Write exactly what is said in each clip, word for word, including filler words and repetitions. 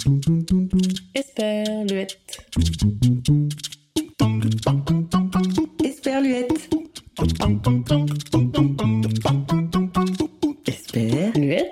Esperluette. Esperluette. Esperluette.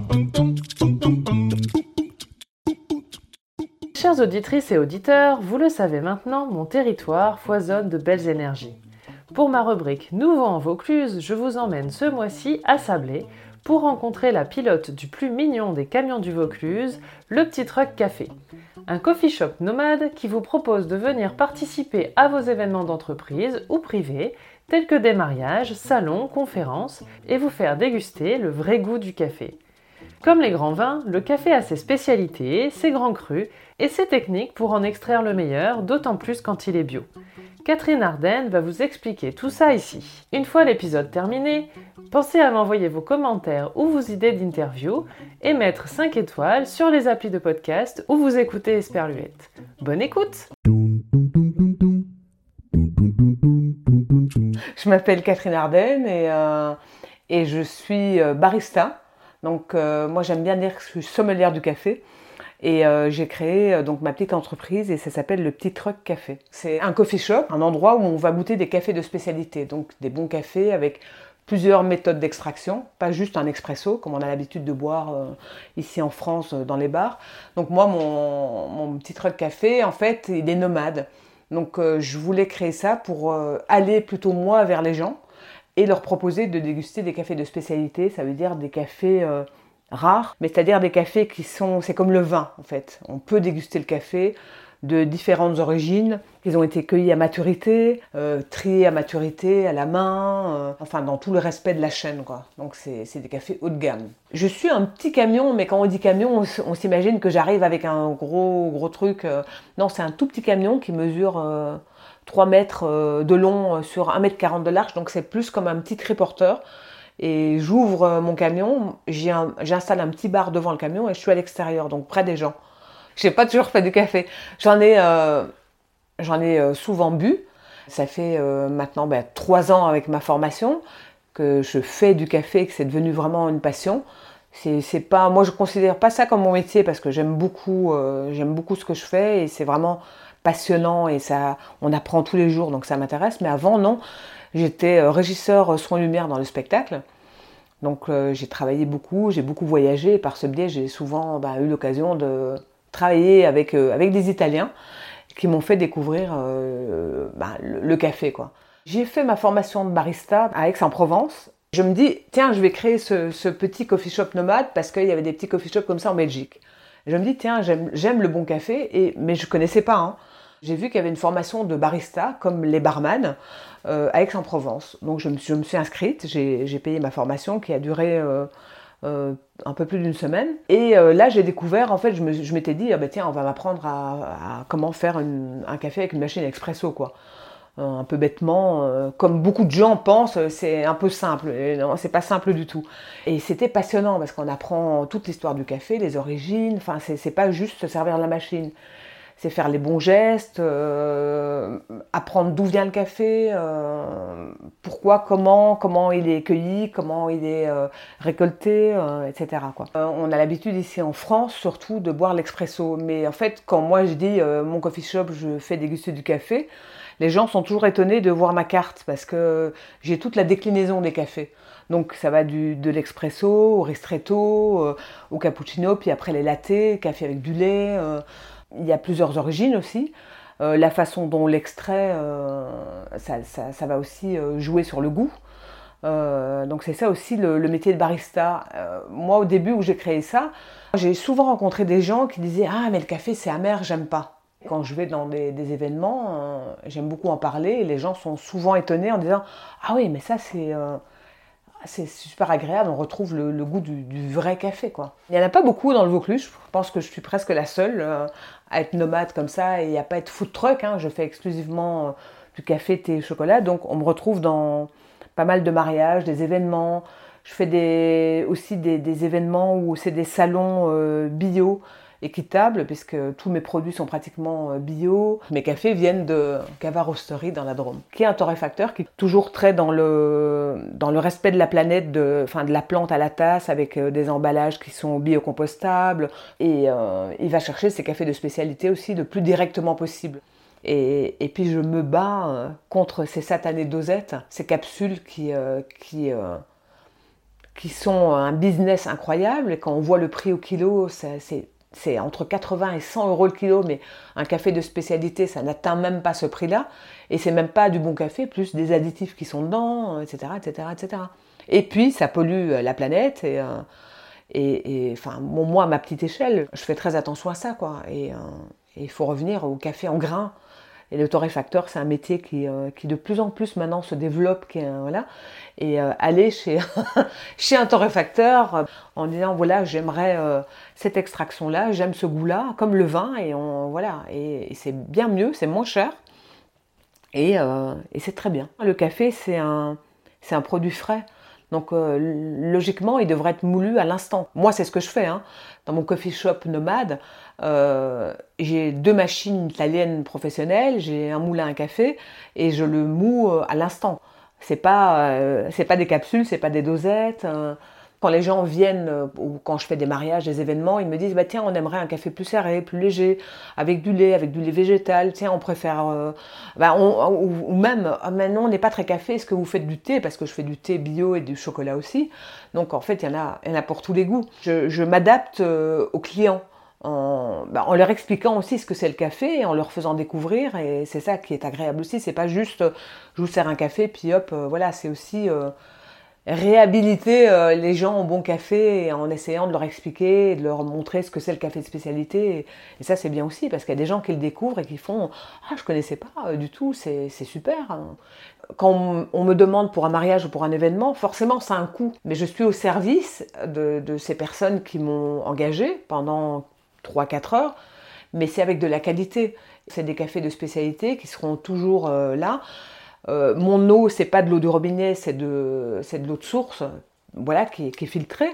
Chères auditrices et auditeurs, vous le savez maintenant, mon territoire foisonne de belles énergies. Pour ma rubrique Nouveau en Vaucluse, je vous emmène ce mois-ci à Sablé pour rencontrer la pilote du plus mignon des camions du Vaucluse, le Petit Truck Café. Un coffee shop nomade qui vous propose de venir participer à vos événements d'entreprise ou privés, tels que des mariages, salons, conférences, et vous faire déguster le vrai goût du café. Comme les grands vins, le café a ses spécialités, ses grands crus et ses techniques pour en extraire le meilleur, d'autant plus quand il est bio. Catherine Ardenne va vous expliquer tout ça ici. Une fois l'épisode terminé, pensez à m'envoyer vos commentaires ou vos idées d'interview et mettre cinq étoiles sur les applis de podcast où vous écoutez Esperluette. Bonne écoute! Je m'appelle Catherine Ardenne et, euh, et je suis barista. Donc euh, moi j'aime bien dire que je suis sommelière du café. Et euh, j'ai créé euh, donc ma petite entreprise et ça s'appelle le Petit Truck Café. C'est un coffee shop, un endroit où on va goûter des cafés de spécialité, donc des bons cafés avec plusieurs méthodes d'extraction, pas juste un expresso comme on a l'habitude de boire euh, ici en France euh, dans les bars. Donc moi mon, mon Petit Truck Café en fait il est nomade. Donc euh, je voulais créer ça pour euh, aller plutôt moi vers les gens et leur proposer de déguster des cafés de spécialité, ça veut dire des cafés euh, rares, mais c'est-à-dire des cafés qui sont, c'est comme le vin en fait. On peut déguster le café de différentes origines. Ils ont été cueillis à maturité, euh, triés à maturité, à la main, euh, enfin dans tout le respect de la chaîne quoi. Donc c'est, c'est des cafés haut de gamme. Je suis un petit camion, mais quand on dit camion, on, on s'imagine que j'arrive avec un gros gros truc. Euh, non, c'est un tout petit camion qui mesure euh, trois mètres euh, de long sur un mètre quarante de large, donc c'est plus comme un petit triporteur. Et j'ouvre mon camion, j'ai un, j'installe un petit bar devant le camion et je suis à l'extérieur, donc près des gens. Je n'ai pas toujours fait du café. J'en ai, euh, j'en ai euh, souvent bu. Ça fait euh, maintenant ben, trois ans avec ma formation que je fais du café et que c'est devenu vraiment une passion. C'est, c'est pas, moi je ne considère pas ça comme mon métier parce que j'aime beaucoup, euh, j'aime beaucoup ce que je fais et c'est vraiment passionnant et ça, on apprend tous les jours donc ça m'intéresse. Mais avant non. J'étais régisseur son lumière dans le spectacle, donc euh, j'ai travaillé beaucoup, j'ai beaucoup voyagé et par ce biais j'ai souvent bah, eu l'occasion de travailler avec, euh, avec des Italiens qui m'ont fait découvrir euh, bah, le, le café quoi. J'ai fait ma formation de barista à Aix-en-Provence. Je me dis tiens je vais créer ce, ce petit coffee shop nomade parce qu'il y avait des petits coffee shops comme ça en Belgique. Je me dis tiens j'aime, j'aime le bon café, et, mais je ne connaissais pas. Hein. J'ai vu qu'il y avait une formation de barista, comme les barman, euh, à Aix-en-Provence. Donc je me, je me suis inscrite, j'ai, j'ai payé ma formation qui a duré euh, euh, un peu plus d'une semaine. Et euh, là j'ai découvert, en fait je, me, je m'étais dit, ah, bah, tiens on va m'apprendre à, à comment faire une, un café avec une machine expresso quoi. Euh, un peu bêtement, euh, comme beaucoup de gens pensent, c'est un peu simple. Et non, c'est pas simple du tout. Et c'était passionnant parce qu'on apprend toute l'histoire du café, les origines, enfin c'est, c'est pas juste se servir de la machine. C'est faire les bons gestes, euh, apprendre d'où vient le café, euh, pourquoi, comment, comment il est cueilli, comment il est euh, récolté, euh, et cetera quoi. Euh, on a l'habitude ici en France surtout de boire l'expresso, mais en fait quand moi je dis euh, mon coffee shop, je fais déguster du café, les gens sont toujours étonnés de voir ma carte parce que j'ai toute la déclinaison des cafés. Donc ça va du, de l'expresso au ristretto, euh, au cappuccino, puis après les lattés, café avec du lait. Euh, Il y a plusieurs origines aussi. Euh, la façon dont on l'extrait, euh, ça, ça, ça va aussi euh, jouer sur le goût. Euh, donc c'est ça aussi le, le métier de barista. Euh, moi au début où j'ai créé ça, j'ai souvent rencontré des gens qui disaient « Ah mais le café c'est amer, j'aime pas ». Quand je vais dans des, des événements, euh, j'aime beaucoup en parler et les gens sont souvent étonnés en disant « Ah oui mais ça c'est... Euh, c'est super agréable, on retrouve le, le goût du, du vrai café quoi. Il n'y en a pas beaucoup dans le Vaucluse, je pense que je suis presque la seule euh, à être nomade comme ça et à pas être food truck, hein. Je fais exclusivement euh, du café, thé et chocolat, donc on me retrouve dans pas mal de mariages, des événements. Je fais des, aussi des, des événements où c'est des salons euh, bio équitable puisque tous mes produits sont pratiquement bio. Mes cafés viennent de Cava Roastery dans la Drôme, qui est un torréfacteur qui est toujours très dans le, dans le respect de la planète, de, enfin, de la plante à la tasse avec des emballages qui sont biocompostables. Et euh, il va chercher ses cafés de spécialité aussi le plus directement possible. Et, et puis je me bats euh, contre ces satanées dosettes, ces capsules qui, euh, qui, euh, qui sont un business incroyable. Et quand on voit le prix au kilo, c'est, c'est, c'est entre quatre-vingts et cent euros le kilo, mais un café de spécialité, ça n'atteint même pas ce prix-là. Et c'est même pas du bon café, plus des additifs qui sont dedans, et cetera, et cetera, et cetera. Et puis ça pollue la planète. Et, euh, et, et enfin, bon, moi, à ma petite échelle, je fais très attention à ça, quoi. Et il faut revenir au café en grains. Et le torréfacteur, c'est un métier qui, euh, qui de plus en plus maintenant se développe. Qui, euh, voilà. Et euh, aller chez, chez un torréfacteur euh, en disant voilà, j'aimerais euh, cette extraction-là, j'aime ce goût-là, comme le vin, et, on, voilà. et, et c'est bien mieux, c'est moins cher, et, euh, et c'est très bien. Le café, c'est un, c'est un produit frais. Donc euh, logiquement, il devrait être moulu à l'instant. Moi, c'est ce que je fais. Hein. Dans mon coffee shop nomade, euh, j'ai deux machines italiennes professionnelles, j'ai un moulin à café et je le moue à l'instant. C'est pas, euh, c'est pas des capsules, c'est pas des dosettes. Euh, Quand les gens viennent, euh, ou quand je fais des mariages, des événements, ils me disent bah, « Tiens, on aimerait un café plus serré, plus léger, avec du lait, avec du lait végétal. Tiens, on préfère... Euh, bah, on, ou, ou même, ah, mais non, on n'est pas très café, est-ce que vous faites du thé ?» Parce que je fais du thé bio et du chocolat aussi. Donc, en fait, il y en a, il y en a pour tous les goûts. Je, je m'adapte euh, aux clients. En, bah, en leur expliquant aussi ce que c'est le café et en leur faisant découvrir. Et c'est ça qui est agréable aussi. C'est pas juste euh, je vous sers un café, puis hop, euh, voilà, c'est aussi... Euh, réhabiliter euh, les gens au bon café en essayant de leur expliquer et de leur montrer ce que c'est le café de spécialité. Et, et ça, c'est bien aussi, parce qu'il y a des gens qui le découvrent et qui font « Ah, je connaissais pas euh, du tout, c'est, c'est super hein. ». Quand on, on me demande pour un mariage ou pour un événement, forcément, ça a un coût. Mais je suis au service de, de ces personnes qui m'ont engagée pendant trois à quatre heures, mais c'est avec de la qualité. C'est des cafés de spécialité qui seront toujours euh, là. Euh, mon eau, c'est pas de l'eau de robinet, c'est de, c'est de l'eau de source, voilà, qui, qui est filtrée.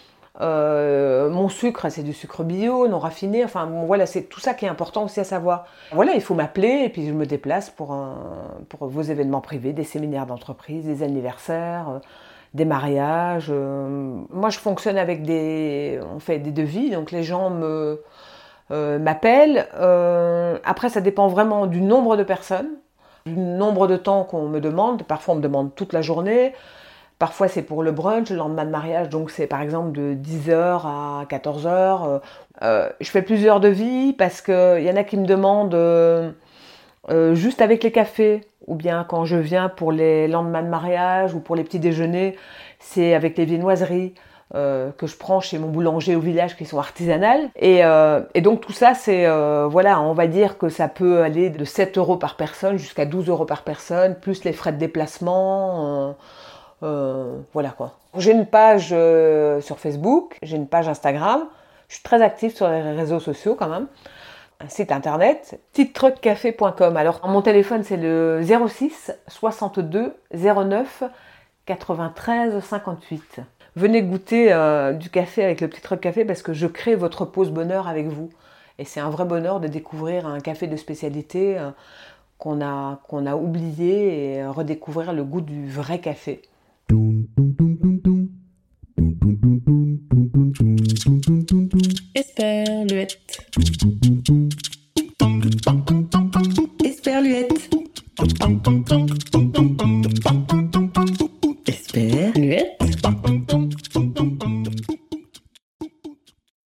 Euh, mon sucre, c'est du sucre bio, non raffiné. Enfin, bon, voilà, c'est tout ça qui est important aussi à savoir. Voilà, il faut m'appeler et puis je me déplace pour, un, pour vos événements privés, des séminaires d'entreprise, des anniversaires, euh, des mariages. Euh, moi, je fonctionne avec des, on fait des devis, donc les gens me euh, m'appellent. Euh, après, ça dépend vraiment du nombre de personnes. Du nombre de temps qu'on me demande. Parfois on me demande toute la journée, parfois c'est pour le brunch, le lendemain de mariage, donc c'est par exemple de dix heures à quatorze heures. Euh, je fais plusieurs devis parce qu'il y en a qui me demandent euh, euh, juste avec les cafés, ou bien quand je viens pour les lendemains de mariage ou pour les petits déjeuners, c'est avec les viennoiseries. Euh, que je prends chez mon boulanger au village qui sont artisanales. Et, euh, et donc tout ça, c'est, euh, voilà, on va dire que ça peut aller de sept euros par personne jusqu'à douze euros par personne, plus les frais de déplacement. Euh, euh, voilà quoi. J'ai une page euh, sur Facebook, j'ai une page Instagram, je suis très active sur les réseaux sociaux quand même. Un site internet, petite truc café point com. Alors mon téléphone c'est le zéro six soixante-deux zéro neuf quatre-vingt-treize cinquante-huit. Venez goûter euh, du café avec le Petit Truc Café parce que je crée votre pause bonheur avec vous. Et c'est un vrai bonheur de découvrir un café de spécialité euh, qu'on a, qu'on a oublié et redécouvrir le goût du vrai café. Esperluette.